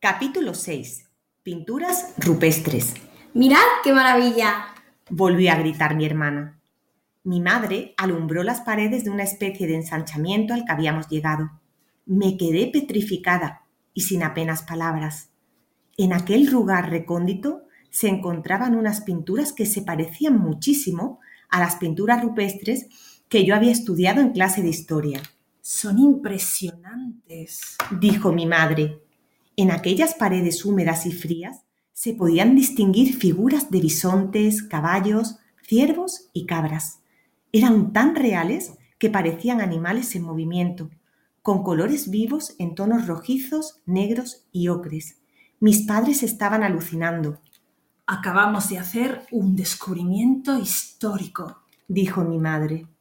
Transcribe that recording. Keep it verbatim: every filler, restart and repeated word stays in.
Capítulo seis. Pinturas rupestres. ¡Mirad qué maravilla!, volvió a gritar mi hermana. Mi madre alumbró las paredes de una especie de ensanchamiento al que habíamos llegado. Me quedé petrificada y sin apenas palabras. En aquel lugar recóndito se encontraban unas pinturas que se parecían muchísimo a las pinturas rupestres que yo había estudiado en clase de historia. «Son impresionantes», dijo mi madre. En aquellas paredes húmedas y frías se podían distinguir figuras de bisontes, caballos, ciervos y cabras. Eran tan reales que parecían animales en movimiento, con colores vivos en tonos rojizos, negros y ocres. Mis padres estaban alucinando. «Acabamos de hacer un descubrimiento histórico», dijo mi madre.